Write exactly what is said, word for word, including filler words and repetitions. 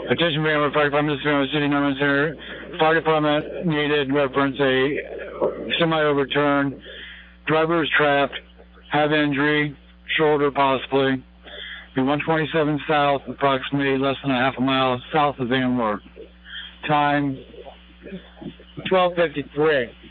Attention, Van Fire Department, San City, Norman Center. Fire Department needed reference a semi-overturned. Driver is trapped, have injury, shoulder possibly. Be one twenty-seven south, approximately less than a half a mile south of Van Wert. Time twelve fifty-three.